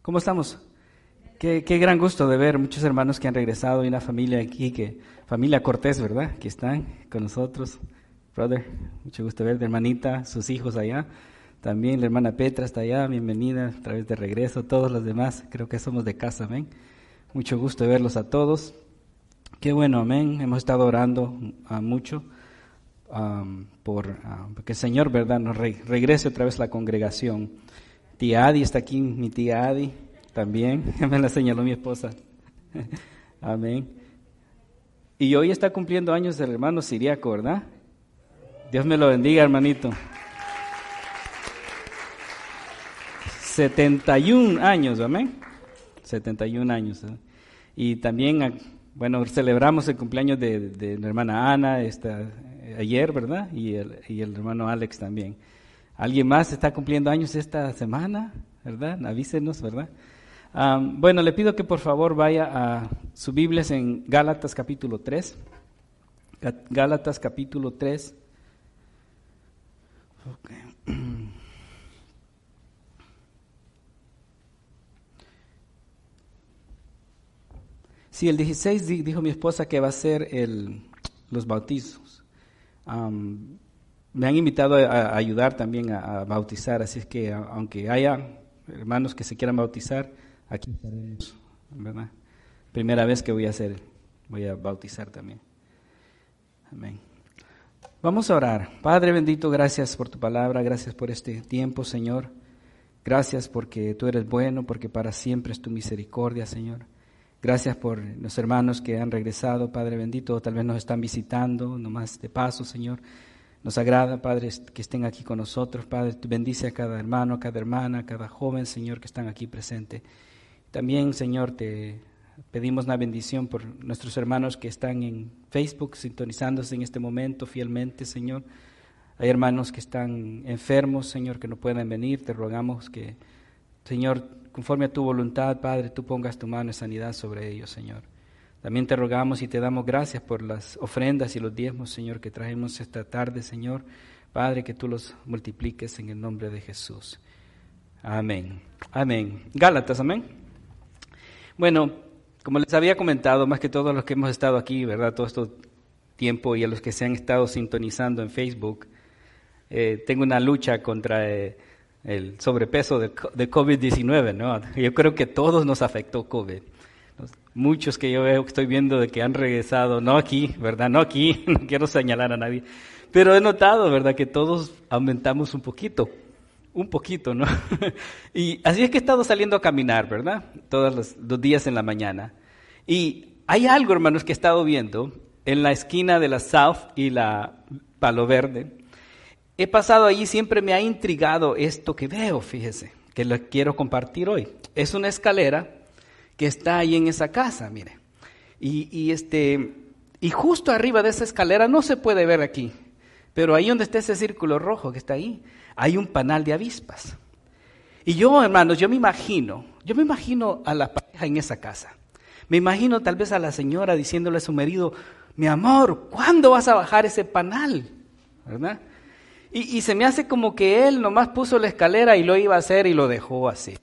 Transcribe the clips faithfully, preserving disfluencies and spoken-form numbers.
¿Cómo estamos? Qué, qué gran gusto de ver muchos hermanos que han regresado y una familia aquí, que familia Cortés, ¿verdad? Que están con nosotros. Brother, mucho gusto verte, hermanita, sus hijos allá. También la hermana Petra está allá, bienvenida a través de regreso. Todos los demás, creo que somos de casa, amén. Mucho gusto de verlos a todos. Qué bueno, amén. Hemos estado orando uh, mucho um, por uh, que el Señor, ¿verdad?, nos re- regrese otra vez a la congregación. Tía Adi está aquí, mi tía Adi también, me la señaló mi esposa. Amén. Y hoy está cumpliendo años el hermano Siriaco, ¿verdad? Dios me lo bendiga, hermanito. setenta y un años, amén. setenta y un años. ¿eh? Y también, bueno, celebramos el cumpleaños de, de la hermana Ana esta, ayer, ¿verdad? Y el, y el hermano Alex también. ¿Alguien más está cumpliendo años esta semana? ¿Verdad? Avísenos, ¿verdad? Um, bueno, le pido que por favor vaya a su Biblia en Gálatas capítulo tres. Gálatas capítulo tres. Okay. Sí, el dieciséis dijo mi esposa que va a ser el, los bautizos. Um, me han invitado a, a ayudar también a, a bautizar, así es que a, aunque haya hermanos que se quieran bautizar, aquí estaremos, ¿verdad? Primera vez que voy a hacer, voy a bautizar también. Amén. Vamos a orar. Padre bendito, gracias por tu palabra, gracias por este tiempo, Señor. Gracias porque tú eres bueno, porque para siempre es tu misericordia, Señor. Gracias por los hermanos que han regresado, Padre bendito, tal vez nos están visitando, nomás de paso, Señor. Nos agrada, Padre, que estén aquí con nosotros, Padre. Tú bendice a cada hermano, a cada hermana, a cada joven, Señor, que están aquí presentes. También, Señor, te pedimos una bendición por nuestros hermanos que están en Facebook, sintonizándose en este momento fielmente, Señor. Hay hermanos que están enfermos, Señor, que no pueden venir. Te rogamos que, Señor, conforme a tu voluntad, Padre, tú pongas tu mano de sanidad sobre ellos, Señor. También te rogamos y te damos gracias por las ofrendas y los diezmos, Señor, que traemos esta tarde, Señor. Padre, que tú los multipliques en el nombre de Jesús. Amén. Amén. Gálatas, amén. Bueno, como les había comentado, más que todos los que hemos estado aquí, ¿verdad? Todo este tiempo y a los que se han estado sintonizando en Facebook, eh, tengo una lucha contra eh, el sobrepeso de, de covid diecinueve, ¿no? Yo creo que todos nos afectó COVID. Muchos que yo veo, que estoy viendo de que han regresado, no aquí, ¿verdad? No aquí, no quiero señalar a nadie, pero he notado, ¿verdad?, que todos aumentamos un poquito, un poquito, ¿no? Y así es que he estado saliendo a caminar, ¿verdad? Todos los, los días en la mañana. Y hay algo, hermanos, que he estado viendo en la esquina de la South y la Palo Verde. He pasado allí, siempre me ha intrigado esto que veo, fíjese, que lo quiero compartir hoy. Es una escalera que está ahí en esa casa, mire. Y, y, este, y justo arriba de esa escalera, no se puede ver aquí, pero ahí donde está ese círculo rojo que está ahí, hay un panal de avispas. Y yo, hermanos, yo me imagino, yo me imagino a la pareja en esa casa. Me imagino tal vez a la señora diciéndole a su marido, mi amor, ¿cuándo vas a bajar ese panal? ¿Verdad? Y, y se me hace como que él nomás puso la escalera y lo iba a hacer y lo dejó así.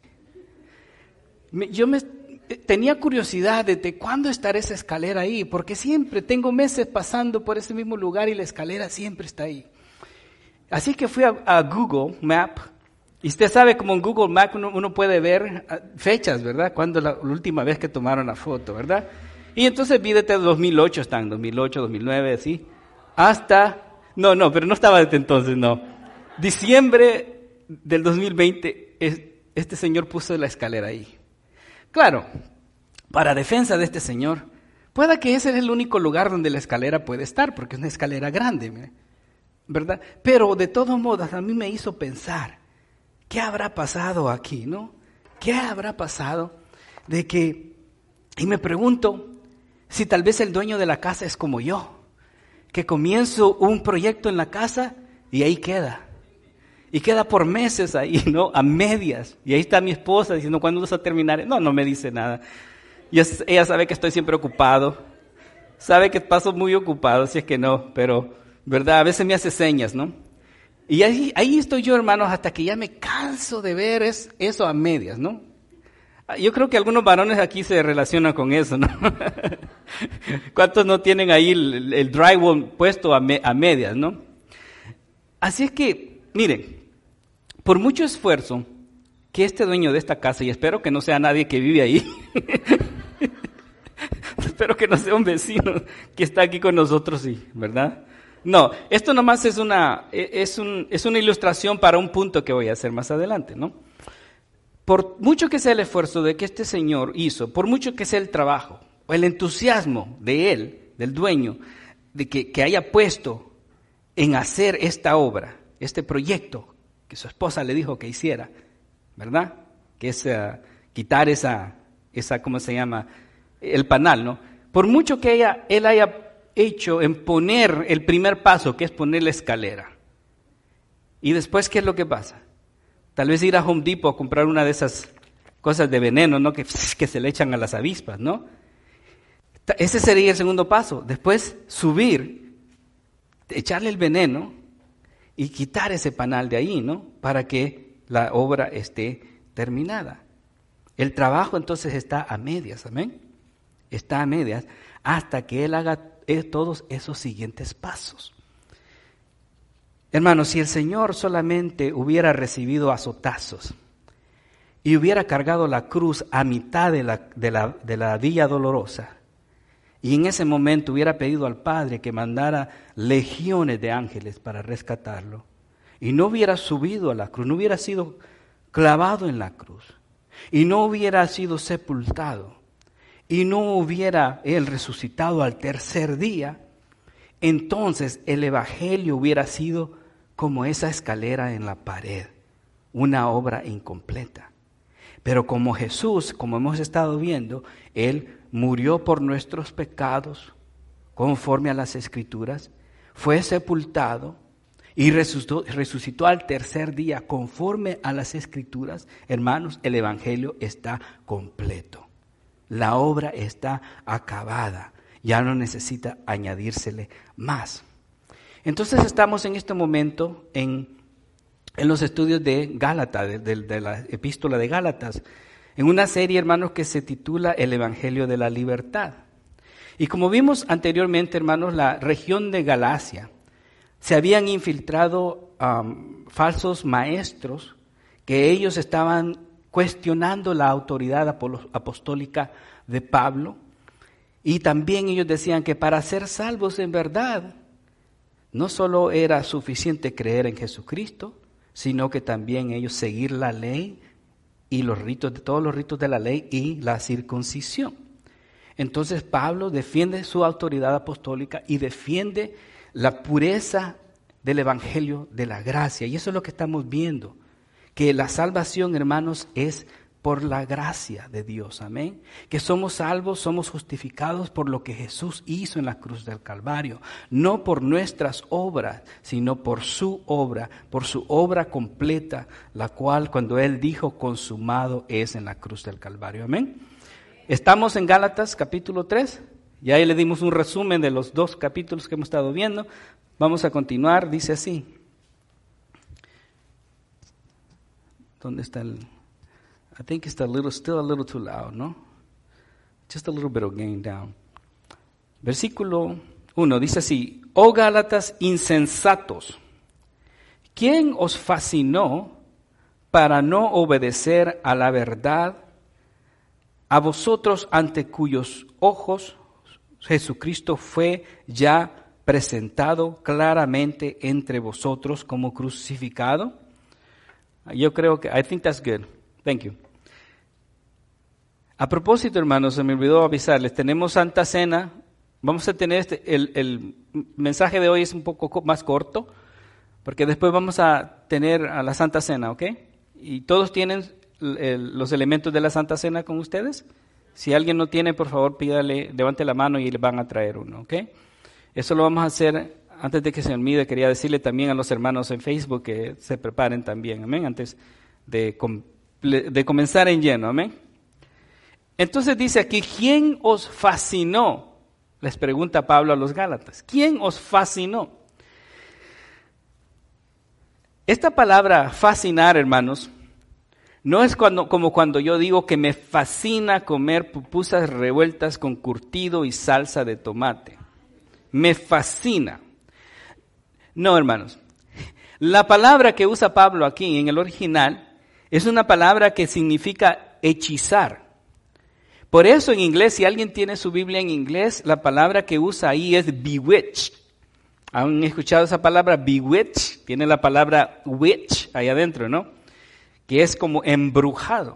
Me, yo me tenía curiosidad de, de cuándo estará esa escalera ahí, porque siempre tengo meses pasando por ese mismo lugar y la escalera siempre está ahí. Así que fui a, a Google Map, y usted sabe como en Google Map uno, uno puede ver fechas, ¿verdad? Cuándo la, la última vez que tomaron la foto, ¿verdad? Y entonces vi desde dos mil ocho, están dos mil ocho, dos mil nueve, así, hasta... No, no, pero no estaba desde entonces, no. Diciembre del dos mil veinte, este señor puso la escalera ahí. Claro, para defensa de este señor, pueda que ese es el único lugar donde la escalera puede estar, porque es una escalera grande, ¿verdad? Pero de todos modos, a mí me hizo pensar, ¿qué habrá pasado aquí, no? ¿Qué habrá pasado de que, y me pregunto, si tal vez el dueño de la casa es como yo, que comienzo un proyecto en la casa y ahí queda. Y queda por meses ahí, ¿no? A medias. Y ahí está mi esposa diciendo, ¿cuándo vas a terminar? No, no me dice nada. Y es, ella sabe que estoy siempre ocupado. Sabe que paso muy ocupado, si es que no. Pero, ¿verdad? A veces me hace señas, ¿no? Y ahí, ahí estoy yo, hermanos, hasta que ya me canso de ver es, eso a medias, ¿no? Yo creo que algunos varones aquí se relacionan con eso, ¿no? ¿Cuántos no tienen ahí el, el drywall puesto a, me, a medias, no? Así es que, miren, por mucho esfuerzo que este dueño de esta casa, y espero que no sea nadie que vive ahí, espero que no sea un vecino que está aquí con nosotros, sí, ¿verdad? No, esto nomás es una, es, un, es una ilustración para un punto que voy a hacer más adelante, ¿no? Por mucho que sea el esfuerzo de que este señor hizo, por mucho que sea el trabajo, o el entusiasmo de él, del dueño, de que, que haya puesto en hacer esta obra, este proyecto que su esposa le dijo que hiciera, ¿verdad? Que es uh, quitar esa, esa, ¿cómo se llama? El panal, ¿no? Por mucho que ella, él haya hecho en poner el primer paso, que es poner la escalera. Y después, ¿qué es lo que pasa? Tal vez ir a Home Depot a comprar una de esas cosas de veneno, ¿no? Que, que se le echan a las avispas, ¿no? Ese sería el segundo paso. Después, subir, echarle el veneno y quitar ese panal de ahí, ¿no? Para que la obra esté terminada. El trabajo entonces está a medias, ¿amén? Está a medias hasta que él haga todos esos siguientes pasos. Hermanos, si el Señor solamente hubiera recibido azotazos y hubiera cargado la cruz a mitad de la, de la, de la vía dolorosa, y en ese momento hubiera pedido al Padre que mandara legiones de ángeles para rescatarlo, y no hubiera subido a la cruz, no hubiera sido clavado en la cruz, y no hubiera sido sepultado, y no hubiera él resucitado al tercer día, entonces el Evangelio hubiera sido como esa escalera en la pared, una obra incompleta. Pero como Jesús, como hemos estado viendo, Él murió por nuestros pecados, conforme a las Escrituras, fue sepultado y resucitó, resucitó al tercer día, conforme a las Escrituras. Hermanos, el Evangelio está completo. La obra está acabada, ya no necesita añadírsele más. Entonces estamos en este momento en, en los estudios de Gálatas, de, de, de la epístola de Gálatas, en una serie, hermanos, que se titula El Evangelio de la Libertad. Y como vimos anteriormente, hermanos, la región de Galacia, se habían infiltrado um, falsos maestros que ellos estaban cuestionando la autoridad apostólica de Pablo, y también ellos decían que para ser salvos en verdad, no solo era suficiente creer en Jesucristo, sino que también ellos seguir la ley y los ritos, todos los ritos de la ley y la circuncisión. Entonces Pablo defiende su autoridad apostólica y defiende la pureza del Evangelio de la gracia. Y eso es lo que estamos viendo, que la salvación, hermanos, es por la gracia de Dios, amén. Que somos salvos, somos justificados por lo que Jesús hizo en la cruz del Calvario, no por nuestras obras, sino por su obra, por su obra completa, la cual cuando Él dijo consumado es en la cruz del Calvario, amén. Estamos en Gálatas capítulo tres, ya ahí le dimos un resumen de los dos capítulos que hemos estado viendo. Vamos a continuar, dice así. ¿Dónde está el...? I think it's a little, still a little too loud, ¿no? Just a little bit of gain down. Versículo uno dice así: Oh Gálatas insensatos, ¿quién os fascinó para no obedecer a la verdad, a vosotros ante cuyos ojos Jesucristo fue ya presentado claramente entre vosotros como crucificado? Yo creo que, I think that's good. Thank you. A propósito, hermanos, se me olvidó avisarles, tenemos Santa Cena. Vamos a tener este, el, el mensaje de hoy es un poco más corto, porque después vamos a tener a la Santa Cena, ¿ok? Y todos tienen el, el, los elementos de la Santa Cena con ustedes. Si alguien no tiene, por favor, pídale, levante la mano y le van a traer uno, ¿ok? Eso lo vamos a hacer antes de que se me olvide. Quería decirle también a los hermanos en Facebook que se preparen también, amén, antes de, de comenzar en lleno, amén. Entonces dice aquí, ¿quién os fascinó? Les pregunta Pablo a los Gálatas, ¿quién os fascinó? Esta palabra fascinar, hermanos, No es cuando, como cuando yo digo que me fascina comer pupusas revueltas con curtido y salsa de tomate. Me fascina. No, hermanos. La palabra que usa Pablo aquí en el original es una palabra que significa hechizar. Por eso en inglés, si alguien tiene su Biblia en inglés, la palabra que usa ahí es bewitch. ¿Han escuchado esa palabra bewitch? Tiene la palabra witch ahí adentro, ¿no? Que es como embrujado.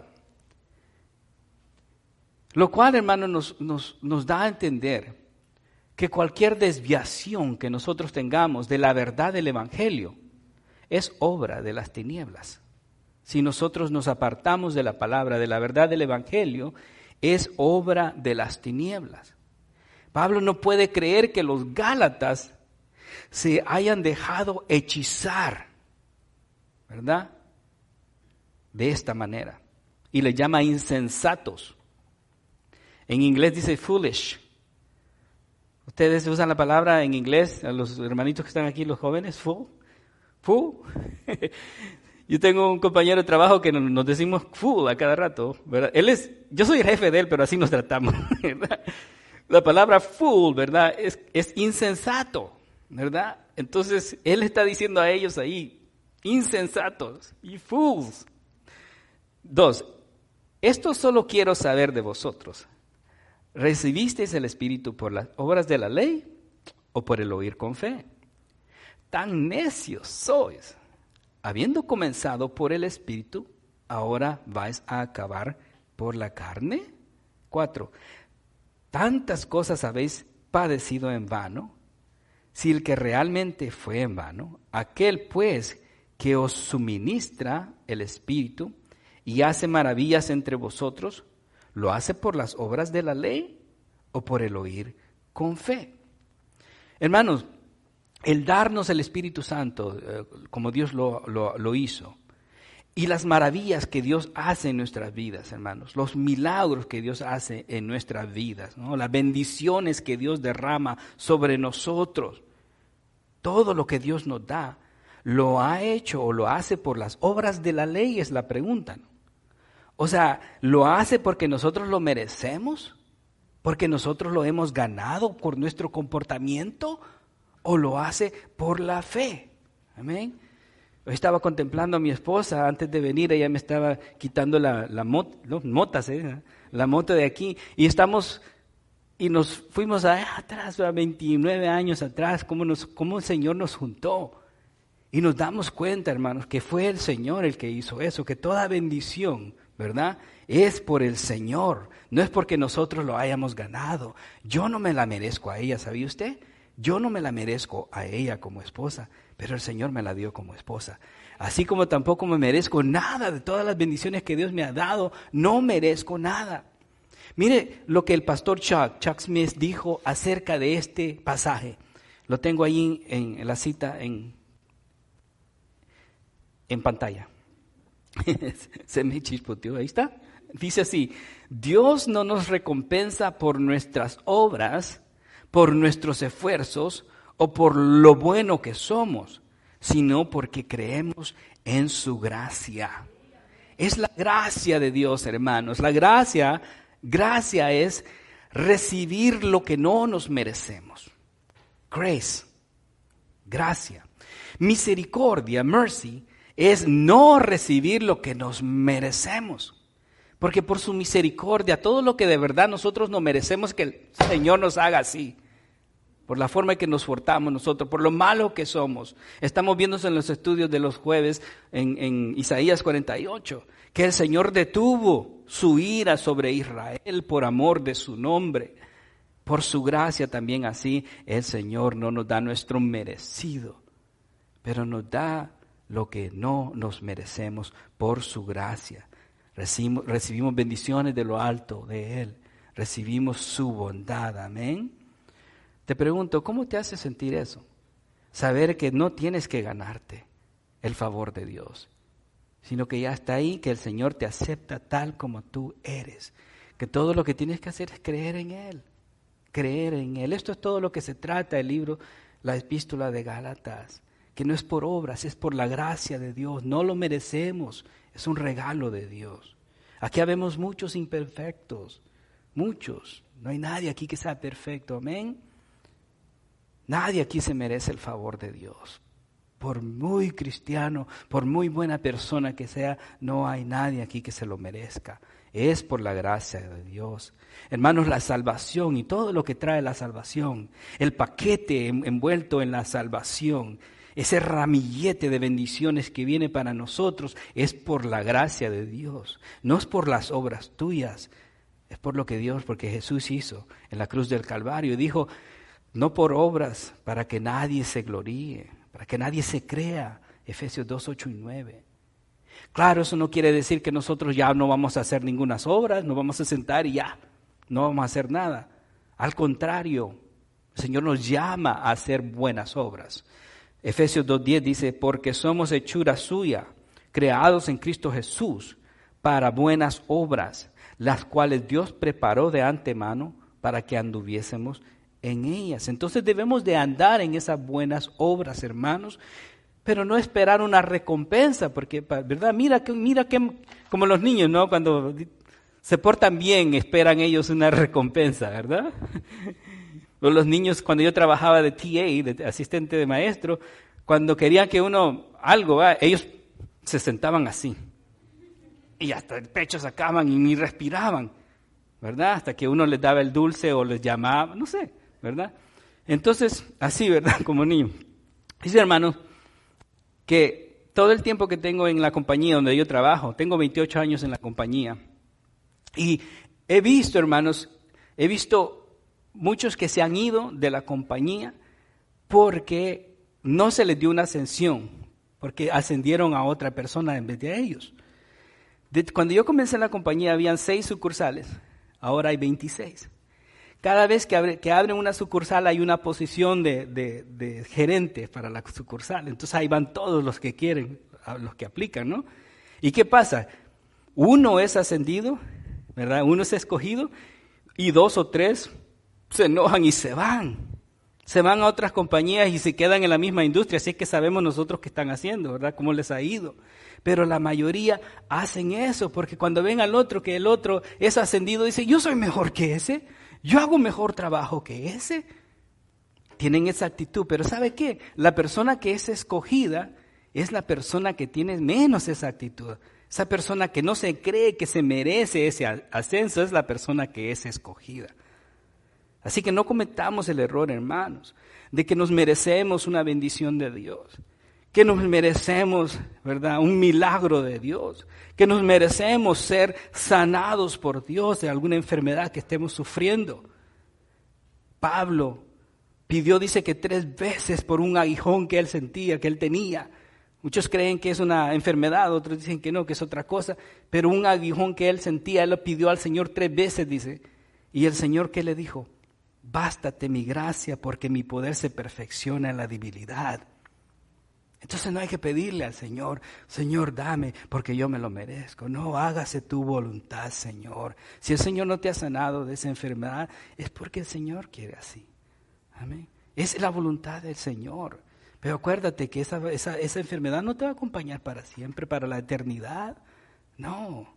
Lo cual, hermano, nos, nos, nos da a entender que cualquier desviación que nosotros tengamos de la verdad del Evangelio es obra de las tinieblas. Si nosotros nos apartamos de la palabra, de la verdad del Evangelio, es obra de las tinieblas. Pablo no puede creer que los Gálatas se hayan dejado hechizar, ¿verdad? De esta manera. Y le llama insensatos. En inglés dice foolish. Ustedes usan la palabra en inglés, a los hermanitos que están aquí, los jóvenes, fool. Fool. Yo tengo un compañero de trabajo que nos decimos fool a cada rato, ¿verdad? Él es, yo soy el jefe de él, pero así nos tratamos, ¿verdad? La palabra fool, ¿verdad? Es, es insensato, ¿verdad? Entonces, él está diciendo a ellos ahí, insensatos y fools. Dos, esto solo quiero saber de vosotros. ¿Recibisteis el Espíritu por las obras de la ley o por el oír con fe? Tan necios sois. Habiendo comenzado por el Espíritu, ¿ahora vais a acabar por la carne? Cuatro, ¿tantas cosas habéis padecido en vano? Si el que realmente fue en vano, aquel pues que os suministra el Espíritu y hace maravillas entre vosotros, ¿lo hace por las obras de la ley o por el oír con fe? Hermanos, el darnos el Espíritu Santo, eh, como Dios lo, lo, lo hizo, y las maravillas que Dios hace en nuestras vidas, hermanos, los milagros que Dios hace en nuestras vidas, ¿no? Las bendiciones que Dios derrama sobre nosotros, todo lo que Dios nos da, ¿lo ha hecho o lo hace por las obras de la ley? Es la pregunta, ¿no? O sea, ¿lo hace porque nosotros lo merecemos? ¿Porque nosotros lo hemos ganado por nuestro comportamiento? ¿O lo hace por la fe? Amén. Hoy estaba contemplando a mi esposa, antes de venir ella me estaba quitando la, la mot, ¿no? motas, ¿eh? la moto de aquí, y estamos, y nos fuimos allá atrás, a veintinueve años atrás, cómo, nos, cómo el Señor nos juntó. Y nos damos cuenta, hermanos, que fue el Señor el que hizo eso, que toda bendición, ¿verdad? Es por el Señor, no es porque nosotros lo hayamos ganado. Yo no me la merezco a ella, ¿sabía usted? Yo no me la merezco a ella como esposa, pero el Señor me la dio como esposa. Así como tampoco me merezco nada de todas las bendiciones que Dios me ha dado, no merezco nada. Mire lo que el pastor Chuck, Chuck Smith dijo acerca de este pasaje. Lo tengo ahí en, en la cita en, en pantalla. Se me chispoteó, ahí está. Dice así: Dios no nos recompensa por nuestras obras, por nuestros esfuerzos o por lo bueno que somos, sino porque creemos en su gracia. Es la gracia de Dios, hermanos. La gracia, gracia es recibir lo que no nos merecemos. Grace, gracia. Misericordia, mercy, es no recibir lo que nos merecemos. Porque por su misericordia, todo lo que de verdad nosotros no merecemos, que el Señor nos haga así. Por la forma en que nos portamos nosotros, por lo malo que somos. Estamos viendo en los estudios de los jueves, en, en Isaías cuarenta y ocho, que el Señor detuvo su ira sobre Israel por amor de su nombre. Por su gracia también así, el Señor no nos da nuestro merecido, pero nos da lo que no nos merecemos por su gracia. Recibimos, recibimos bendiciones de lo alto de Él. Recibimos su bondad, amén. Te pregunto, ¿cómo te hace sentir eso? Saber que no tienes que ganarte el favor de Dios, sino que ya está ahí, que el Señor te acepta tal como tú eres. Que todo lo que tienes que hacer es creer en Él. Creer en Él. Esto es todo lo que se trata el libro, la epístola de Gálatas. Que no es por obras, es por la gracia de Dios. No lo merecemos, Es un regalo de Dios. Aquí habemos muchos imperfectos, muchos. No hay nadie aquí que sea perfecto, amén. Nadie aquí se merece el favor de Dios. Por muy cristiano, por muy buena persona que sea, no hay nadie aquí que se lo merezca. Es por la gracia de Dios. Hermanos, la salvación y todo lo que trae la salvación, el paquete envuelto en la salvación, ese ramillete de bendiciones que viene para nosotros, es por la gracia de Dios. No es por las obras tuyas, es por lo que Dios, porque Jesús hizo en la cruz del Calvario. Y dijo, no por obras, para que nadie se gloríe, para que nadie se crea. Efesios dos, ocho y nueve. Claro, eso no quiere decir que nosotros ya no vamos a hacer ninguna obras, nos vamos a sentar y ya, no vamos a hacer nada. Al contrario, el Señor nos llama a hacer buenas obras. Efesios dos diez dice, porque somos hechura suya, creados en Cristo Jesús, para buenas obras, las cuales Dios preparó de antemano para que anduviésemos en ellas. Entonces debemos de andar en esas buenas obras, hermanos, pero no esperar una recompensa, porque, ¿verdad? Mira que, mira que, como los niños, ¿no? Cuando se portan bien, esperan ellos una recompensa, ¿verdad? O los niños, cuando yo trabajaba de T A, de asistente de maestro, cuando querían que uno, algo, ¿verdad? Ellos se sentaban así. Y hasta el pecho sacaban y ni respiraban, ¿verdad? Hasta que uno les daba el dulce o les llamaba, no sé, ¿verdad? Entonces, así, ¿verdad? Como niño. Dice, hermanos, que todo el tiempo que tengo en la compañía donde yo trabajo, tengo veintiocho años en la compañía, y he visto, hermanos, he visto muchos que se han ido de la compañía porque no se les dio una ascensión, porque ascendieron a otra persona en vez de a ellos. De, cuando yo comencé en la compañía habían seis sucursales, ahora hay veintiséis. Cada vez que, abre, que abren una sucursal hay una posición de, de, de gerente para la sucursal. Entonces ahí van todos los que quieren, los que aplican, ¿no? ¿Y qué pasa? Uno es ascendido, ¿verdad? Uno es escogido y dos o tres se enojan y se van. Se van a otras compañías y se quedan en la misma industria. Así es que sabemos nosotros qué están haciendo, ¿verdad? Cómo les ha ido. Pero la mayoría hacen eso porque cuando ven al otro que el otro es ascendido, dicen, yo soy mejor que ese. Yo hago mejor trabajo que ese. Tienen esa actitud, pero ¿sabe qué? La persona que es escogida es la persona que tiene menos esa actitud. Esa persona que no se cree que se merece ese ascenso es la persona que es escogida. Así que no cometamos el error, hermanos, de que nos merecemos una bendición de Dios, que nos merecemos, ¿verdad?, un milagro de Dios, que nos merecemos ser sanados por Dios de alguna enfermedad que estemos sufriendo. Pablo pidió, dice que tres veces por un aguijón que él sentía, que él tenía. Muchos creen que es una enfermedad, otros dicen que no, que es otra cosa, pero un aguijón que él sentía, él lo pidió al Señor tres veces, dice. Y el Señor, ¿qué le dijo? Bástate mi gracia porque mi poder se perfecciona en la debilidad. Entonces no hay que pedirle al Señor, Señor, dame, porque yo me lo merezco. No, hágase tu voluntad, Señor. Si el Señor no te ha sanado de esa enfermedad, es porque el Señor quiere así. Amén. Es la voluntad del Señor. Pero acuérdate que esa, esa, esa enfermedad no te va a acompañar para siempre, para la eternidad. No.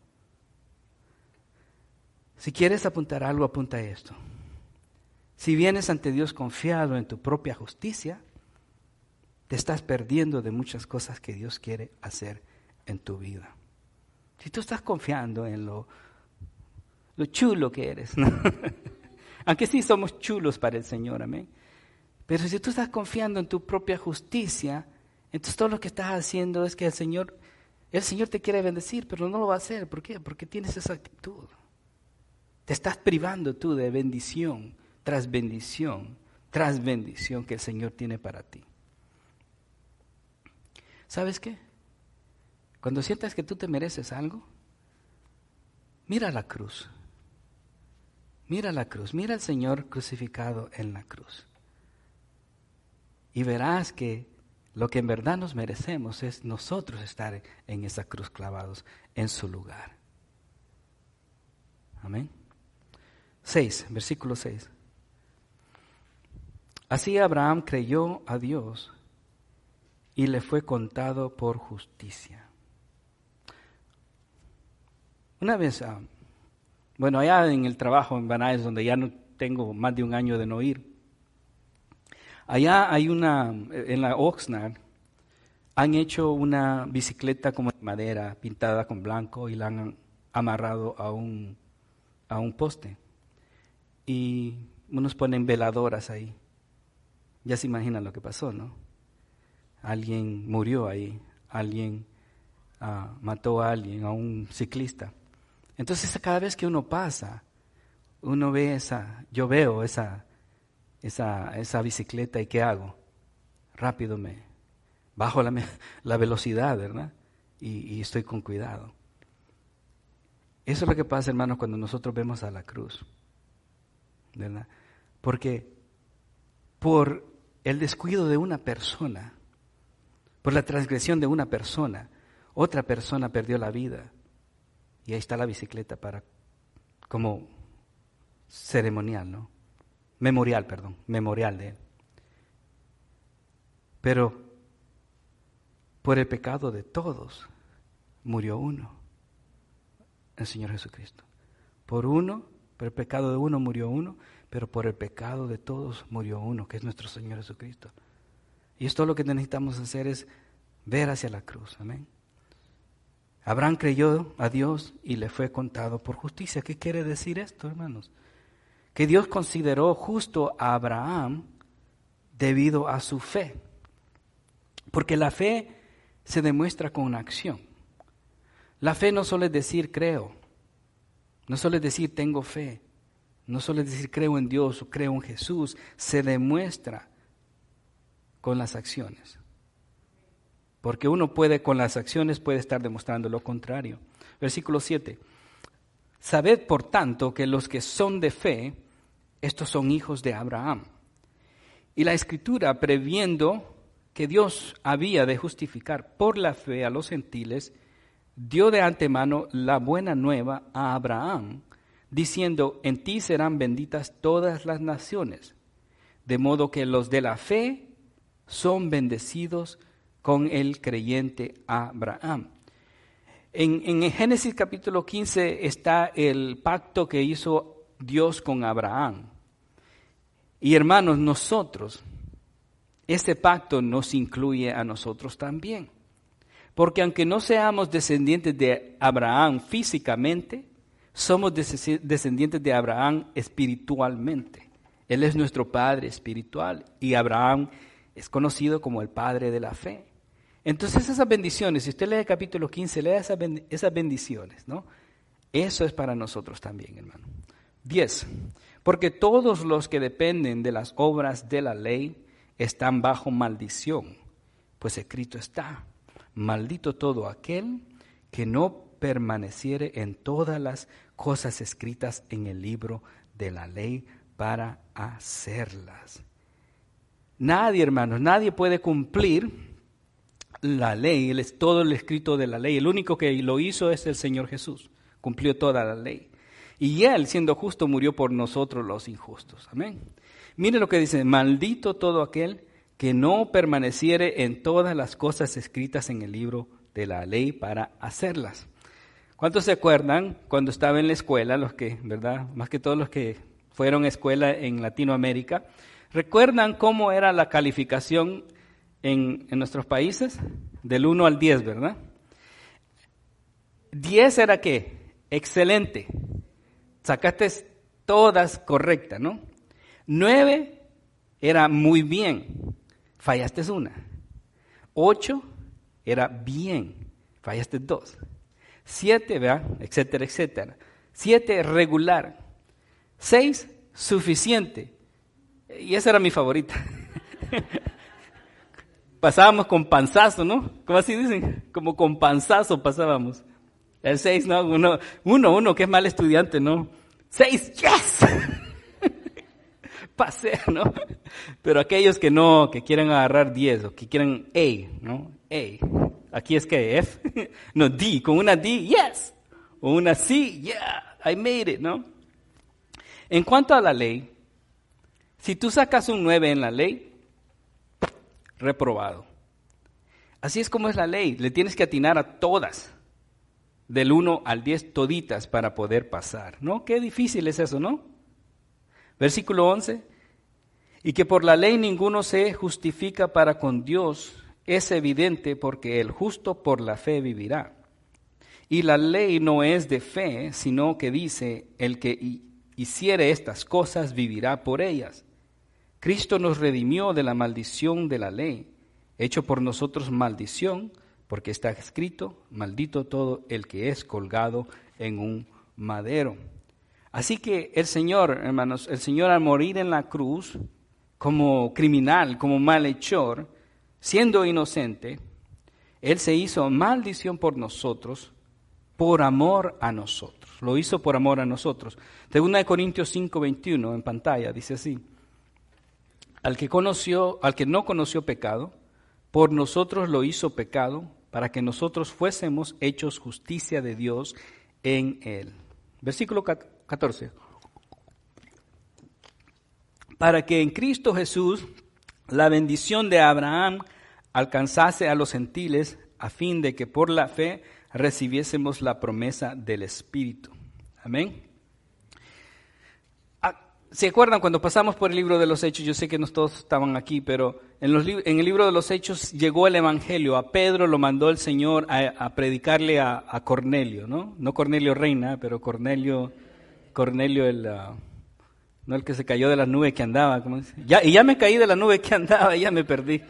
Si quieres apuntar algo, apunta esto. Si vienes ante Dios confiado en tu propia justicia, te estás perdiendo de muchas cosas que Dios quiere hacer en tu vida. Si tú estás confiando en lo, lo chulo que eres, ¿no? Aunque sí somos chulos para el Señor, amén. Pero si tú estás confiando en tu propia justicia, entonces todo lo que estás haciendo es que el Señor, el Señor te quiere bendecir, pero no lo va a hacer. ¿Por qué? Porque tienes esa actitud. Te estás privando tú de bendición tras bendición, tras bendición que el Señor tiene para ti. ¿Sabes qué? Cuando sientas que tú te mereces algo, mira la cruz. Mira la cruz, mira al Señor crucificado en la cruz. Y verás que lo que en verdad nos merecemos es nosotros estar en esa cruz clavados en su lugar. Amén. seis, versículo seis. Así Abraham creyó a Dios y le fue contado por justicia. Una vez, uh, bueno, allá en el trabajo en Banayes, donde ya no tengo más de un año de no ir, allá hay una, en la Oxnard, han hecho una bicicleta como de madera, pintada con blanco, y la han amarrado a un, a un poste. Y unos ponen veladoras ahí. Ya se imaginan lo que pasó, ¿no? Alguien murió ahí, alguien uh, mató a alguien, a un ciclista. Entonces cada vez que uno pasa, uno ve esa, yo veo esa, esa, esa bicicleta, y ¿qué hago? Rápido me bajo la, la velocidad, ¿verdad? Y, y estoy con cuidado. Eso es lo que pasa, hermanos, cuando nosotros vemos a la cruz, ¿verdad? Porque por el descuido de una persona, por la transgresión de una persona, otra persona perdió la vida. Y ahí está la bicicleta para, como ceremonial, ¿no? Memorial, perdón, memorial de él. Pero por el pecado de todos murió uno, el Señor Jesucristo. Por uno, por el pecado de uno murió uno, pero por el pecado de todos murió uno, que es nuestro Señor Jesucristo. Y esto lo que necesitamos hacer es ver hacia la cruz, amén. Abraham creyó a Dios y le fue contado por justicia. ¿Qué quiere decir esto, hermanos? Que Dios consideró justo a Abraham debido a su fe. Porque la fe se demuestra con una acción. La fe no solo es decir creo, no solo es decir tengo fe, no solo es decir creo en Dios o creo en Jesús, se demuestra con las acciones. Porque uno puede, con las acciones, puede estar demostrando lo contrario. Versículo siete. Sabed, por tanto, que los que son de fe, estos son hijos de Abraham. Y la Escritura, previendo que Dios había de justificar por la fe a los gentiles, dio de antemano la buena nueva a Abraham, diciendo, en ti serán benditas todas las naciones, de modo que los de la fe son bendecidos con el creyente Abraham. En, en Génesis capítulo quince está el pacto que hizo Dios con Abraham. Y hermanos, nosotros, ese pacto nos incluye a nosotros también. Porque aunque no seamos descendientes de Abraham físicamente, somos descendientes de Abraham espiritualmente. Él es nuestro padre espiritual y Abraham es conocido como el padre de la fe. Entonces esas bendiciones, si usted lee el capítulo quince, lea esas, bend- esas bendiciones, ¿no? Eso es para nosotros también, hermano. diez. Porque todos los que dependen de las obras de la ley están bajo maldición, pues escrito está, maldito todo aquel que no permaneciere en todas las cosas escritas en el libro de la ley para hacerlas. Nadie, hermanos, nadie puede cumplir la ley, él es todo el escrito de la ley. El único que lo hizo es el Señor Jesús, cumplió toda la ley. Y él, siendo justo, murió por nosotros los injustos. Amén. Mire lo que dice, maldito todo aquel que no permaneciere en todas las cosas escritas en el libro de la ley para hacerlas. ¿Cuántos se acuerdan cuando estaba en la escuela, los que, verdad, más que todos los que fueron a escuela en Latinoamérica, recuerdan cómo era la calificación en, en nuestros países? Del uno al diez, ¿verdad? diez era ¿qué? Excelente. Sacaste todas correctas, ¿no? nueve era muy bien. Fallaste una. ocho era bien. Fallaste dos. siete, ¿verdad? Etcétera, etcétera. siete, regular. seis, suficiente. Y esa era mi favorita. Pasábamos con panzazo, ¿no? ¿Cómo así dicen? Como con panzazo pasábamos. El seis, ¿no? Uno, uno, uno que es mal estudiante, ¿no? seis, yes. Pasé, ¿no? Pero aquellos que no, que quieren agarrar diez o que quieren A, ¿no? A. Aquí es que F. No, D. Con una D, yes. O una C, yeah, I made it, ¿no? En cuanto a la ley, si tú sacas un nueve en la ley, reprobado. Así es como es la ley, le tienes que atinar a todas. del uno al diez, toditas para poder pasar, ¿no? Qué difícil es eso, ¿no? Versículo once, y que por la ley ninguno se justifica para con Dios, es evidente porque el justo por la fe vivirá. Y la ley no es de fe, sino que dice, el que hiciere estas cosas vivirá por ellas. Cristo nos redimió de la maldición de la ley, hecho por nosotros maldición, porque está escrito, maldito todo el que es colgado en un madero. Así que el Señor, hermanos, el Señor al morir en la cruz, como criminal, como malhechor, siendo inocente, Él se hizo maldición por nosotros, por amor a nosotros. Lo hizo por amor a nosotros. Segunda de Corintios cinco, veintiuno, en pantalla, dice así: Al que conoció, al que no conoció pecado, por nosotros lo hizo pecado, para que nosotros fuésemos hechos justicia de Dios en él. Versículo catorce. Para que en Cristo Jesús la bendición de Abraham alcanzase a los gentiles, a fin de que por la fe recibiésemos la promesa del Espíritu. Amén. ¿Se acuerdan cuando pasamos por el libro de los Hechos? Yo sé que no todos estaban aquí, pero en, los, en el libro de los Hechos llegó el Evangelio. A Pedro lo mandó el Señor a, a predicarle a, a Cornelio, ¿no? No Cornelio Reina, pero Cornelio, Cornelio el, uh, no el que se cayó de la nube que andaba. ¿Cómo dice? Ya, y ya me caí de la nube que andaba y ya me perdí.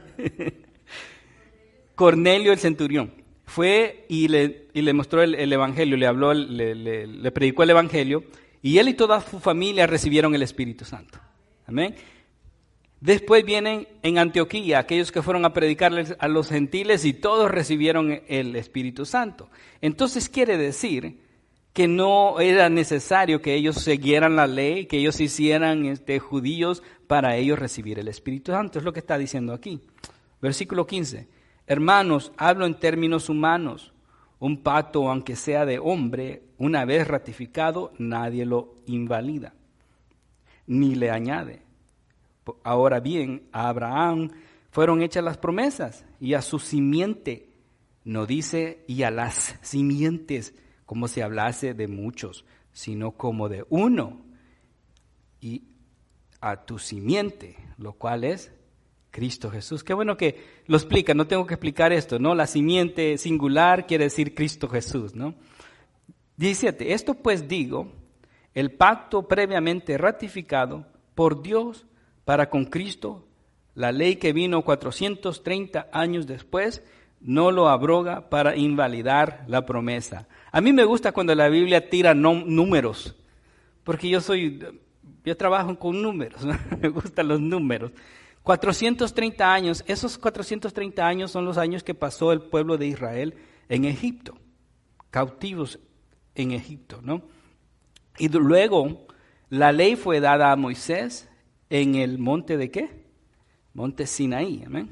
Cornelio el centurión. Fue y le, y le mostró el, el Evangelio, le habló, le, le, le predicó el Evangelio. Y él y toda su familia recibieron el Espíritu Santo. Amén. Después vienen en Antioquía aquellos que fueron a predicarles a los gentiles y todos recibieron el Espíritu Santo. Entonces quiere decir que no era necesario que ellos siguieran la ley, que ellos hicieran este, judíos para ellos recibir el Espíritu Santo. Es lo que está diciendo aquí. Versículo quince. Hermanos, hablo en términos humanos. Un pacto, aunque sea de hombre, una vez ratificado, nadie lo invalida, ni le añade. Ahora bien, a Abraham fueron hechas las promesas, y a su simiente, no dice y a las simientes, como si hablase de muchos, sino como de uno, y a tu simiente, lo cual es Cristo Jesús. Qué bueno que lo explica, no tengo que explicar esto, ¿no? La simiente singular quiere decir Cristo Jesús, ¿no? diecisiete. Esto pues digo, el pacto previamente ratificado por Dios para con Cristo, la ley que vino cuatrocientos treinta años después, no lo abroga para invalidar la promesa. A mí me gusta cuando la Biblia tira no, números, porque yo soy, yo trabajo con números, ¿no? Me gustan los números. cuatrocientos treinta años, esos cuatrocientos treinta años son los años que pasó el pueblo de Israel en Egipto, cautivos en Egipto, ¿no? Y luego la ley fue dada a Moisés en el monte de ¿qué? Monte Sinaí, amén.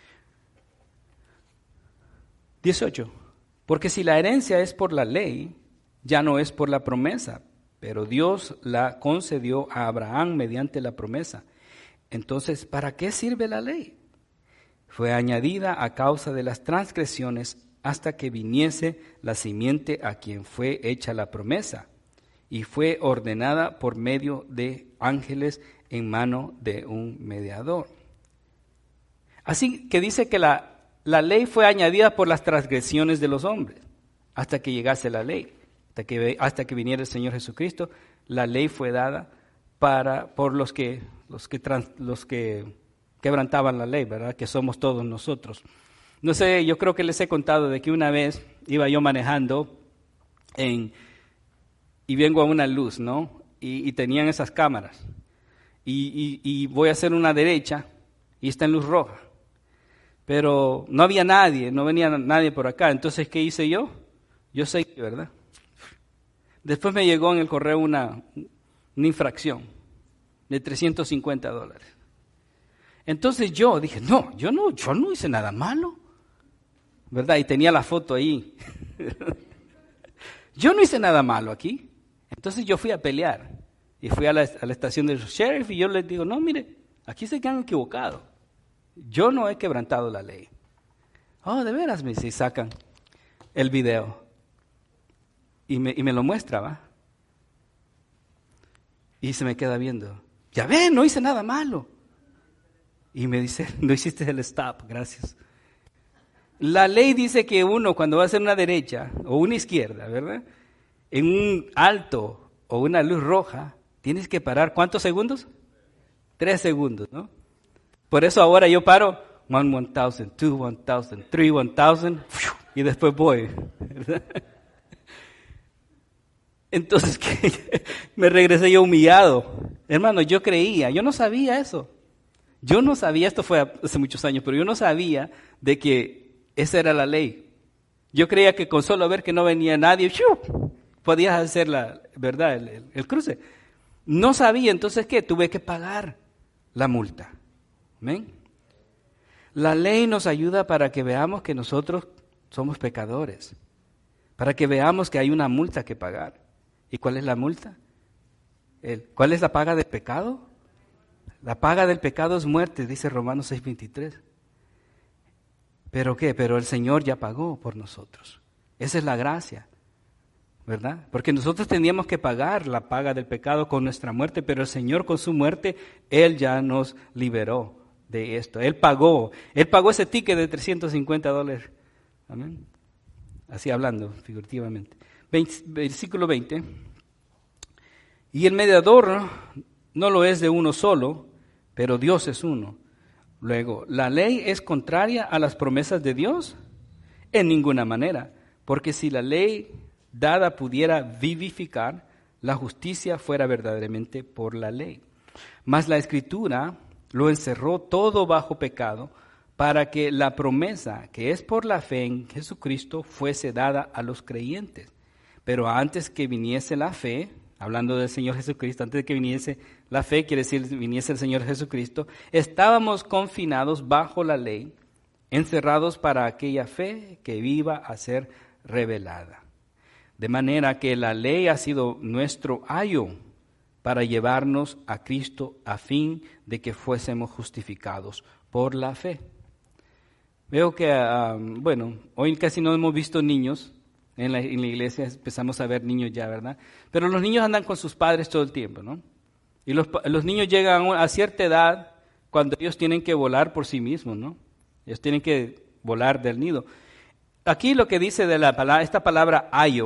dieciocho. Porque si la herencia es por la ley, ya no es por la promesa, pero Dios la concedió a Abraham mediante la promesa. Entonces, ¿para qué sirve la ley? Fue añadida a causa de las transgresiones hasta que viniese la simiente a quien fue hecha la promesa, y fue ordenada por medio de ángeles en mano de un mediador. Así que dice que la, la ley fue añadida por las transgresiones de los hombres, hasta que llegase la ley, hasta que, hasta que viniera el Señor Jesucristo. La ley fue dada para, por los que... los que, trans, los que quebrantaban la ley, ¿verdad? Que somos todos nosotros. No sé, yo creo que les he contado de que una vez iba yo manejando en, y vengo a una luz, ¿no? Y, y tenían esas cámaras. Y, y, y voy a hacer una derecha y está en luz roja. Pero no había nadie, no venía nadie por acá. Entonces, ¿qué hice yo? Yo seguí, ¿verdad? Después me llegó en el correo una, una infracción de trescientos cincuenta dólares. Entonces yo dije, no, yo no, yo no hice nada malo, ¿verdad? Y tenía la foto ahí. Yo no hice nada malo aquí. Entonces yo fui a pelear y fui a la, a la estación del sheriff y yo les digo, no, mire, aquí se han equivocado. Yo no he quebrantado la ley. Oh, de veras, me si sacan el video. y me, y me lo muestra, ¿va? Y se me queda viendo. Ya ven, no hice nada malo. Y me dice, no hiciste el stop, gracias. La ley dice que uno cuando va a hacer una derecha o una izquierda, ¿verdad? En un alto o una luz roja, tienes que parar, ¿cuántos segundos? Tres segundos, ¿no? Por eso ahora yo paro, one, one thousand, two, one thousand, three, one thousand, y después voy, ¿verdad? Entonces que me regresé yo humillado. Hermano, yo creía, yo no sabía eso. Yo no sabía, esto fue hace muchos años, pero yo no sabía de que esa era la ley. Yo creía que con solo ver que no venía nadie, ¡shup!, podías hacer la, ¿verdad? El, el, el cruce. No sabía, entonces ¿qué? Tuve que pagar la multa. ¿Amén? La ley nos ayuda para que veamos que nosotros somos pecadores, para que veamos que hay una multa que pagar. ¿Y cuál es la multa? El, ¿Cuál es la paga del pecado? La paga del pecado es muerte, dice Romanos seis veintitrés. ¿Pero qué? Pero el Señor ya pagó por nosotros. Esa es la gracia, ¿verdad? Porque nosotros teníamos que pagar la paga del pecado con nuestra muerte, pero el Señor con su muerte, Él ya nos liberó de esto. Él pagó, Él pagó ese ticket de trescientos cincuenta dólares. Amén. Así hablando, figurativamente. Versículo veinte. Y el mediador no lo es de uno solo, pero Dios es uno. Luego, ¿la ley es contraria a las promesas de Dios? En ninguna manera, porque si la ley dada pudiera vivificar, la justicia fuera verdaderamente por la ley. Mas la Escritura lo encerró todo bajo pecado, para que la promesa que es por la fe en Jesucristo fuese dada a los creyentes. Pero antes que viniese la fe, hablando del Señor Jesucristo, antes de que viniese la fe, quiere decir viniese el Señor Jesucristo, estábamos confinados bajo la ley, encerrados para aquella fe que iba a ser revelada. De manera que la ley ha sido nuestro ayo para llevarnos a Cristo a fin de que fuésemos justificados por la fe. Veo que, um, bueno, hoy casi no hemos visto niños. En la, en la iglesia empezamos a ver niños ya, ¿verdad? Pero los niños andan con sus padres todo el tiempo, ¿no? Y los, los niños llegan a cierta edad cuando ellos tienen que volar por sí mismos, ¿no? Ellos tienen que volar del nido. Aquí lo que dice de la palabra, esta palabra ayo,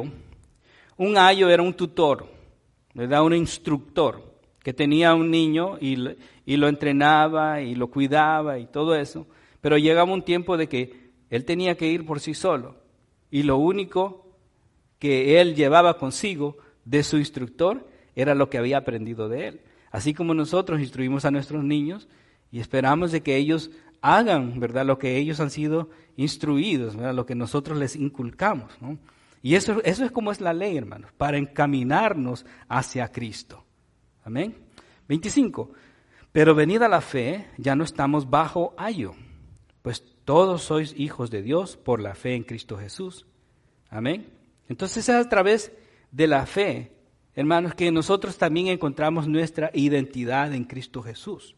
un ayo era un tutor, ¿verdad? Un instructor que tenía un niño y, y lo entrenaba y lo cuidaba y todo eso, pero llegaba un tiempo de que él tenía que ir por sí solo y lo único que él llevaba consigo de su instructor era lo que había aprendido de él. Así como nosotros instruimos a nuestros niños y esperamos de que ellos hagan, ¿verdad?, lo que ellos han sido instruidos, ¿verdad?, lo que nosotros les inculcamos, ¿no? Y eso, eso es como es la ley, hermanos, para encaminarnos hacia Cristo. Amén. veinticinco. Pero venida la fe, ya no estamos bajo ayo, pues todos sois hijos de Dios por la fe en Cristo Jesús. Amén. Entonces es a través de la fe, hermanos, que nosotros también encontramos nuestra identidad en Cristo Jesús.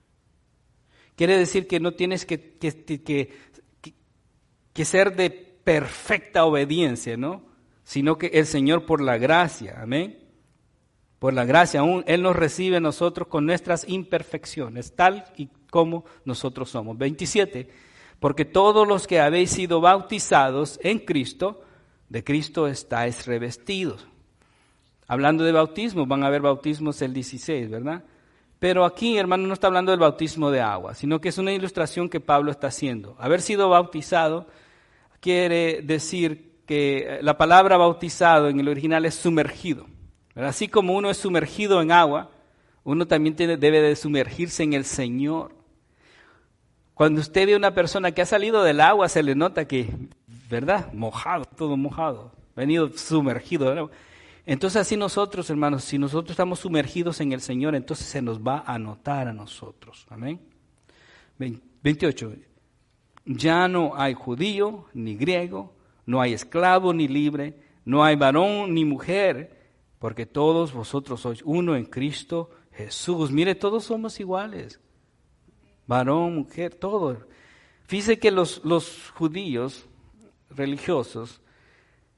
Quiere decir que no tienes que, que, que, que, que ser de perfecta obediencia, ¿no? Sino que el Señor por la gracia, amén, por la gracia aún Él nos recibe a nosotros con nuestras imperfecciones, tal y como nosotros somos. veintisiete. Porque todos los que habéis sido bautizados en Cristo, de Cristo estáis revestidos. Hablando de bautismo, van a haber bautismos el dieciséis, ¿verdad? Pero aquí, hermano, no está hablando del bautismo de agua, sino que es una ilustración que Pablo está haciendo. Haber sido bautizado quiere decir que la palabra bautizado en el original es sumergido, ¿verdad? Así como uno es sumergido en agua, uno también tiene, debe de sumergirse en el Señor. Cuando usted ve a una persona que ha salido del agua, se le nota que, ¿verdad?, mojado, todo mojado, venido sumergido del agua. Entonces así nosotros, hermanos, si nosotros estamos sumergidos en el Señor, entonces se nos va a notar a nosotros. Amén. veintiocho. Ya no hay judío ni griego, no hay esclavo ni libre, no hay varón ni mujer, porque todos vosotros sois uno en Cristo Jesús. Mire, todos somos iguales. Varón, mujer, todo. Fíjese que los, los judíos religiosos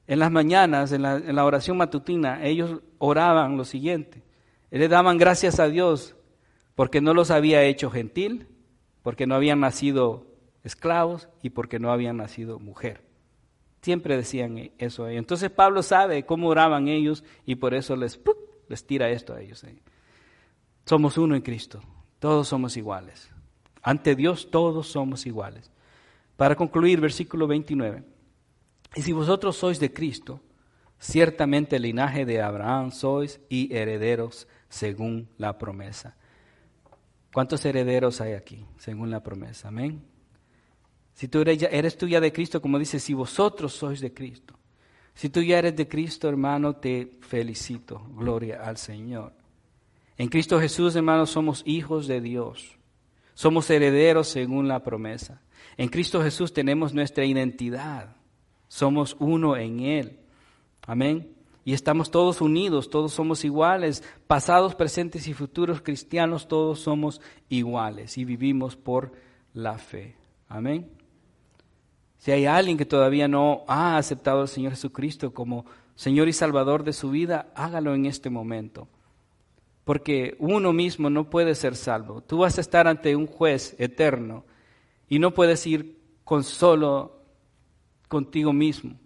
En las mañanas, en la, en la oración matutina, ellos oraban lo siguiente. Le daban gracias a Dios porque no los había hecho gentil, porque no habían nacido esclavos y porque no habían nacido mujer. Siempre decían eso. Entonces Pablo sabe cómo oraban ellos y por eso les, ¡pup!, les tira esto a ellos. Somos uno en Cristo, todos somos iguales. Ante Dios todos somos iguales. Para concluir, versículo veintinueve. Y si vosotros sois de Cristo, ciertamente el linaje de Abraham sois y herederos según la promesa. ¿Cuántos herederos hay aquí según la promesa? Amén. Si tú eres, eres tú ya de Cristo, como dice, si vosotros sois de Cristo. Si tú ya eres de Cristo, hermano, te felicito. Gloria al Señor. En Cristo Jesús, hermano, somos hijos de Dios. Somos herederos según la promesa. En Cristo Jesús tenemos nuestra identidad. Somos uno en Él. Amén. Y estamos todos unidos, todos somos iguales. Pasados, presentes y futuros cristianos, todos somos iguales y vivimos por la fe. Amén. Si hay alguien que todavía no ha aceptado al Señor Jesucristo como Señor y Salvador de su vida, hágalo en este momento. Porque uno mismo no puede ser salvo. Tú vas a estar ante un juez eterno y no puedes ir con solo contigo mismo.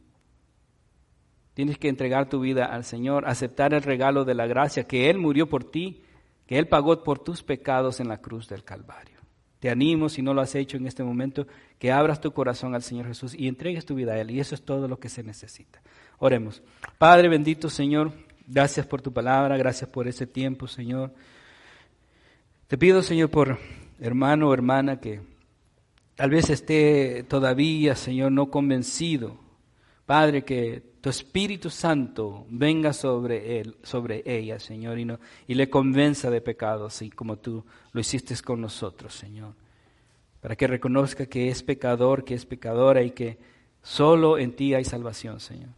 Tienes que entregar tu vida al Señor, aceptar el regalo de la gracia, que Él murió por ti, que Él pagó por tus pecados en la cruz del Calvario. Te animo, si no lo has hecho en este momento, que abras tu corazón al Señor Jesús y entregues tu vida a Él. Y eso es todo lo que se necesita. Oremos. Padre bendito, Señor, gracias por tu palabra, gracias por ese tiempo, Señor. Te pido, Señor, por hermano o hermana que tal vez esté todavía, Señor, no convencido. Padre, que tu Espíritu Santo venga sobre él, sobre ella, Señor, y, no, y le convenza de pecado, así como tú lo hiciste con nosotros, Señor. Para que reconozca que es pecador, que es pecadora y que solo en ti hay salvación, Señor.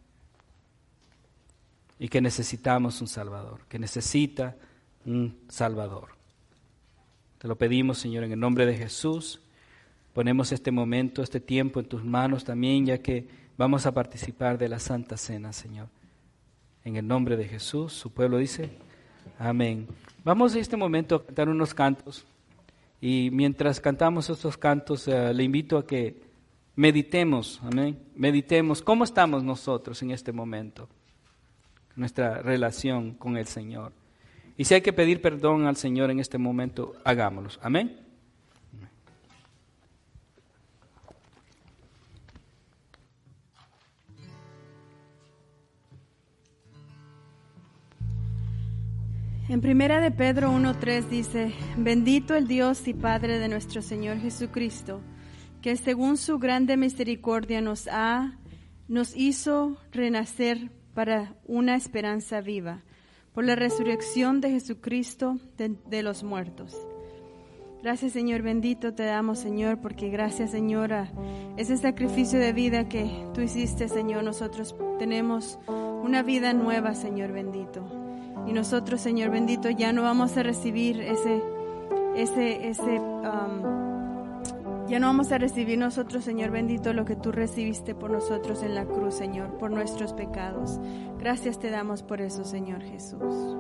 Y que necesitamos un Salvador, que necesita un Salvador. Te lo pedimos, Señor, en el nombre de Jesús. Ponemos este momento, este tiempo en tus manos también, ya que vamos a participar de la Santa Cena, Señor. En el nombre de Jesús, su pueblo dice, amén. Vamos en este momento a cantar unos cantos. Y mientras cantamos estos cantos, uh, le invito a que meditemos, amén. Meditemos cómo estamos nosotros en este momento, nuestra relación con el Señor. Y si hay que pedir perdón al Señor en este momento, hagámoslo, amén. En primera de Pedro uno tres dice, bendito el Dios y Padre de nuestro Señor Jesucristo, que según su grande misericordia nos ha, nos hizo renacer para una esperanza viva, por la resurrección de Jesucristo de, de los muertos. Gracias, Señor bendito, te damos, Señor, porque gracias, Señor, a ese sacrificio de vida que tú hiciste, Señor, nosotros tenemos una vida nueva, Señor bendito. Y nosotros, Señor bendito, ya no vamos a recibir ese, ese, ese, um, ya no vamos a recibir nosotros, Señor bendito, lo que tú recibiste por nosotros en la cruz, Señor, por nuestros pecados. Gracias te damos por eso, Señor Jesús.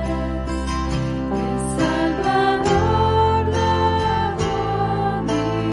Salvador, la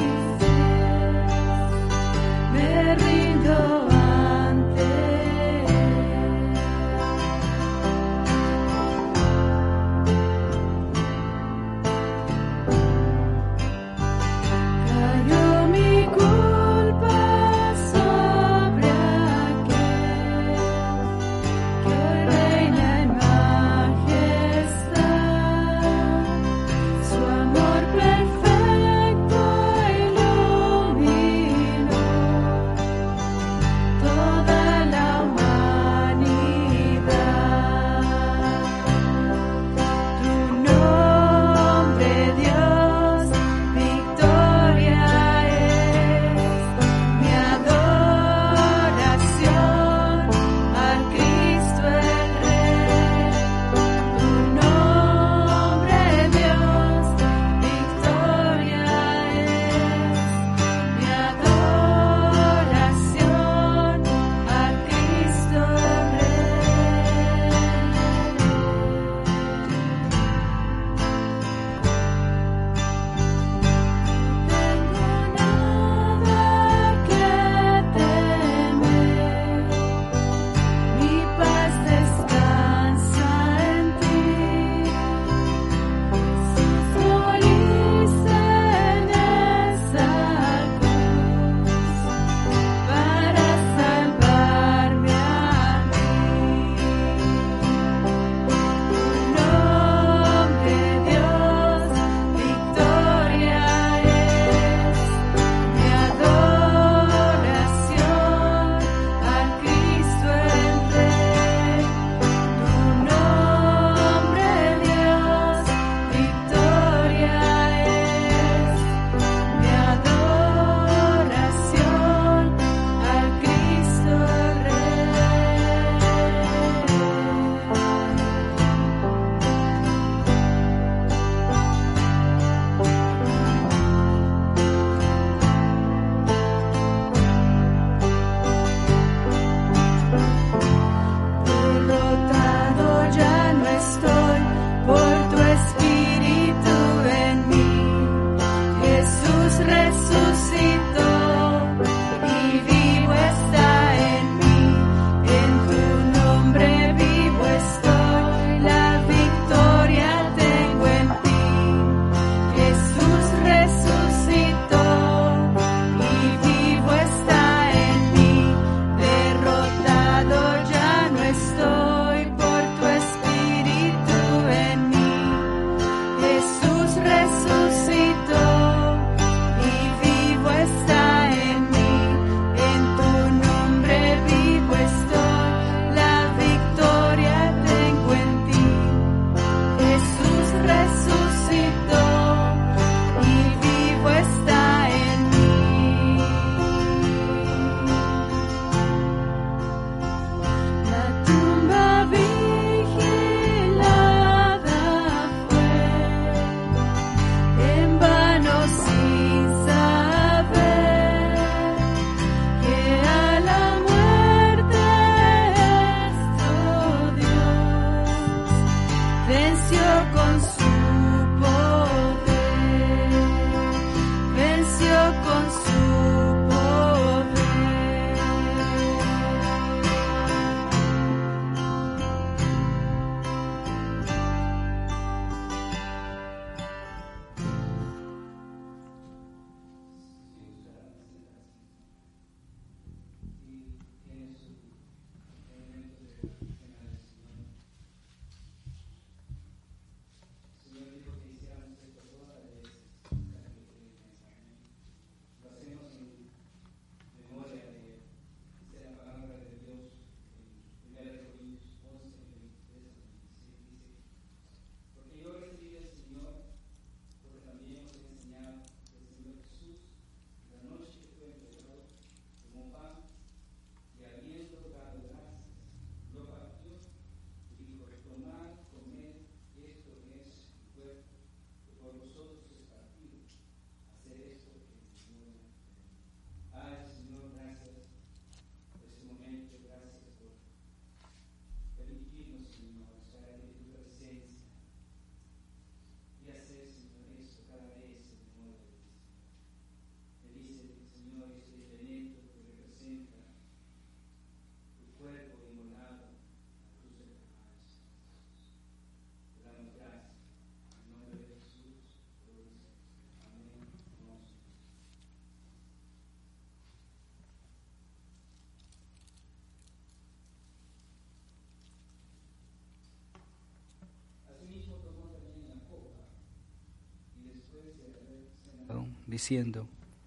diciendo: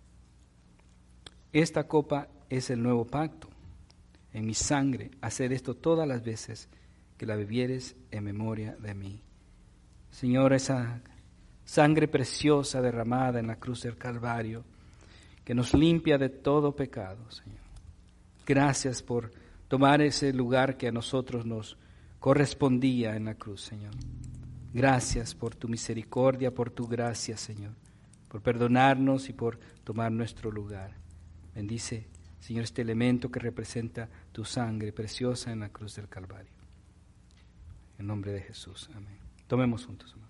esta copa es el nuevo pacto en mi sangre, haced esto todas las veces que la bebieres en memoria de mí. Señor, esa sangre preciosa derramada en la cruz del Calvario, que nos limpia de todo pecado, Señor. Gracias por tomar ese lugar que a nosotros nos correspondía en la cruz, Señor. Gracias por tu misericordia, por tu gracia, Señor, por perdonarnos y por tomar nuestro lugar. Bendice, Señor, este elemento que representa tu sangre preciosa en la cruz del Calvario. En nombre de Jesús, amén. Tomemos juntos, hermano.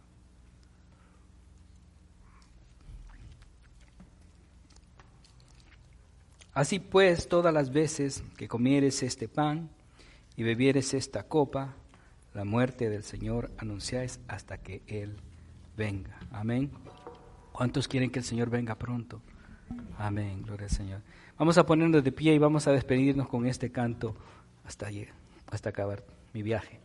Así pues, todas las veces que comieres este pan y bebieres esta copa, la muerte del Señor anunciáis hasta que Él venga. Amén. ¿Cuántos quieren que el Señor venga pronto? Amén, gloria al Señor. Vamos a ponernos de pie y vamos a despedirnos con este canto hasta allí, hasta acabar mi viaje.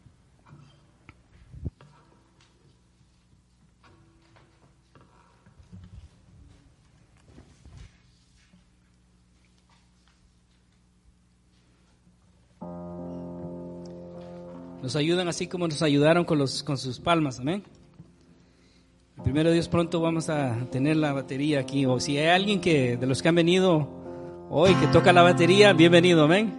Nos ayudan así como nos ayudaron con, los, con sus palmas, amén. Primero Dios, pronto vamos a tener la batería aquí, o si hay alguien que de los que han venido hoy que toca la batería, bienvenido, amén.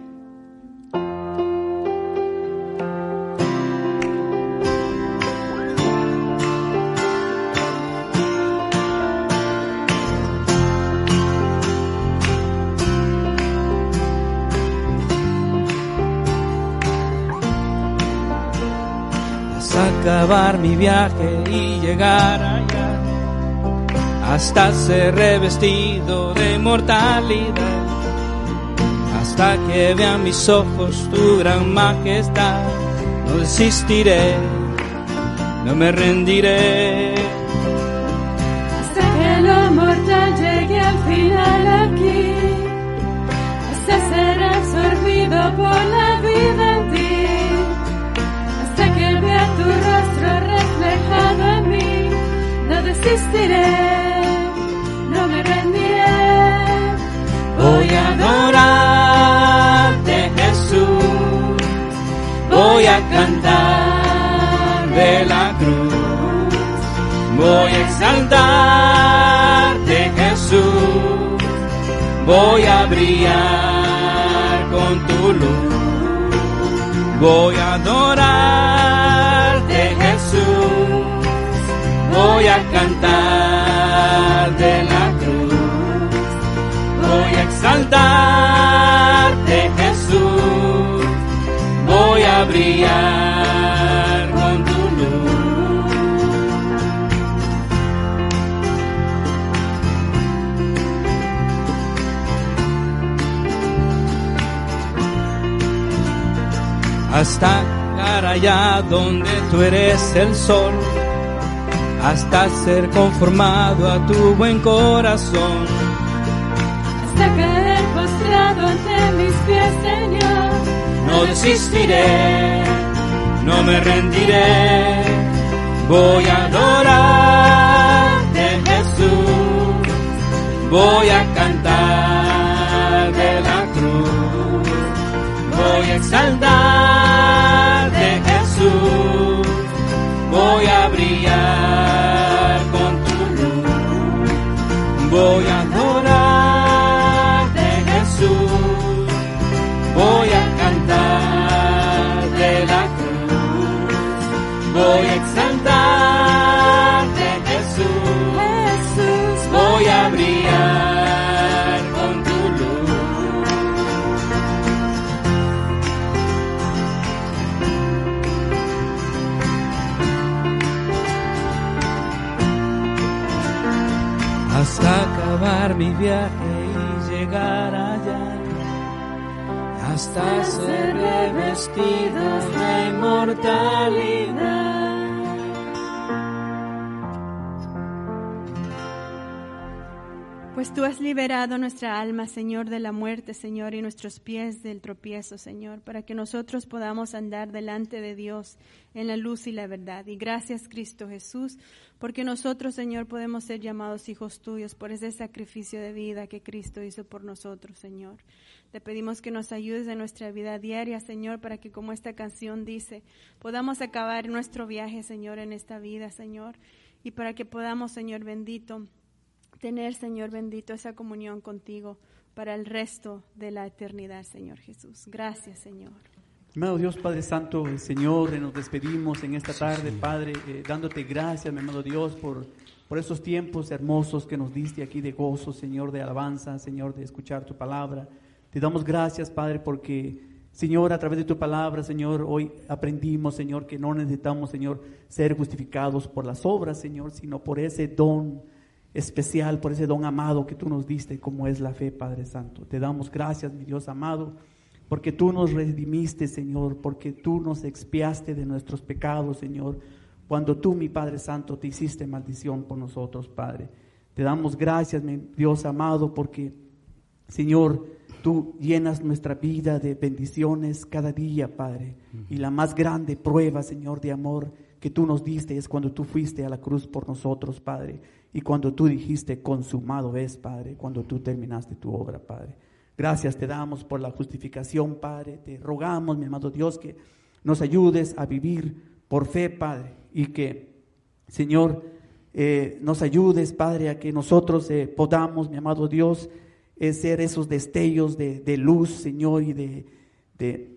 Acabar mi viaje y llegar allá hasta ser revestido de inmortalidad, hasta que vean mis ojos tu gran majestad. No desistiré, no me rendiré, hasta que lo mortal llegue al final aquí, hasta ser absorbido por la vida en ti, hasta que vea tu rostro reflejado en mí. No desistiré, no me rendiré, voy a adorarte, Jesús, voy a cantar de la cruz, voy a exaltarte, Jesús, voy a brillar con tu luz, voy a adorarte, Jesús, voy a cantar de la cruz, voy a exaltarte, Jesús, voy a brillar con tu luz. Hasta llegar allá donde tú eres el sol, hasta ser conformado a tu buen corazón, hasta caer postrado ante mis pies, Señor. No desistiré, no me rendiré, voy a adorarte, Jesús, voy a cantar de la cruz, voy a exaltarte, Jesús, voy a brillar con tu luz, voy a adorarte, Jesús, voy a cantar de la cruz, voy a exaltarte, Jesús, Jesús, voy a brillar con tu luz. Hasta acabar mi viaje y llegar allá, hasta ser revestidos de inmortalidad. Pues tú has liberado nuestra alma, Señor, de la muerte, Señor, y nuestros pies del tropiezo, Señor, para que nosotros podamos andar delante de Dios en la luz y la verdad. Y gracias, Cristo Jesús, porque nosotros, Señor, podemos ser llamados hijos tuyos por ese sacrificio de vida que Cristo hizo por nosotros, Señor. Te pedimos que nos ayudes en nuestra vida diaria, Señor, para que, como esta canción dice, podamos acabar nuestro viaje, Señor, en esta vida, Señor, y para que podamos, Señor bendito, tener, Señor bendito, esa comunión contigo para el resto de la eternidad, Señor Jesús. Gracias, Señor. Amado Dios, Padre Santo, Señor, nos despedimos en esta tarde, Padre, eh, dándote gracias, mi amado Dios, por, por esos tiempos hermosos que nos diste aquí de gozo, Señor, de alabanza, Señor, de escuchar tu palabra. Te damos gracias, Padre, porque, Señor, a través de tu palabra, Señor, hoy aprendimos, Señor, que no necesitamos, Señor, ser justificados por las obras, Señor, sino por ese don especial, por ese don amado que tú nos diste, como es la fe, Padre Santo. Te damos gracias, mi Dios amado, porque tú nos redimiste, Señor, porque tú nos expiaste de nuestros pecados, Señor, cuando tú, mi Padre Santo, te hiciste maldición por nosotros, Padre. Te damos gracias, mi Dios amado, porque, Señor, tú llenas nuestra vida de bendiciones cada día, Padre, y la más grande prueba, Señor, de amor que tú nos diste es cuando tú fuiste a la cruz por nosotros, Padre, y cuando tú dijiste, consumado es, Padre, cuando tú terminaste tu obra, Padre. Gracias te damos por la justificación, Padre. Te rogamos, mi amado Dios, que nos ayudes a vivir por fe, Padre, y que, Señor, eh, nos ayudes, Padre, a que nosotros eh, podamos, mi amado Dios, eh, ser esos destellos de, de luz, Señor, y de, de,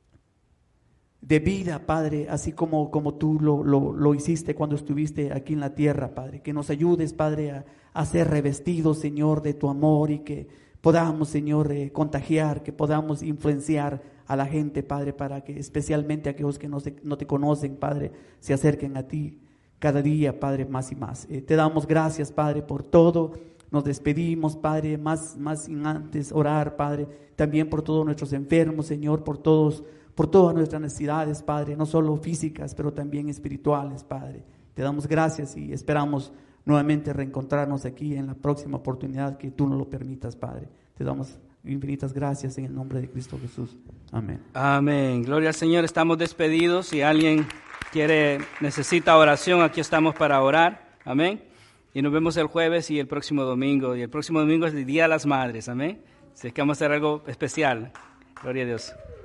de vida, Padre, así como, como tú lo, lo, lo hiciste cuando estuviste aquí en la tierra, Padre. Que nos ayudes, Padre, a, a ser revestidos, Señor, de tu amor, y que podamos, Señor, eh, contagiar, que podamos influenciar a la gente, Padre, para que especialmente aquellos que no, se, no te conocen, Padre, se acerquen a ti. cada día, Padre, más y más. Eh, te damos gracias, Padre, por todo. Nos despedimos, Padre, más, más sin antes orar, Padre, también por todos nuestros enfermos, Señor, por todos, por todas nuestras necesidades, Padre, no solo físicas, pero también espirituales, Padre. Te damos gracias y esperamos nuevamente reencontrarnos aquí en la próxima oportunidad que tú nos lo permitas, Padre. Te damos infinitas gracias en el nombre de Cristo Jesús. Amén. Amén. Gloria al Señor. Estamos despedidos. Si alguien quiere, necesita oración, aquí estamos para orar. Amén. Y nos vemos el jueves y el próximo domingo. Y el próximo domingo es el Día de las Madres. Amén. Así que vamos a hacer algo especial. Gloria a Dios.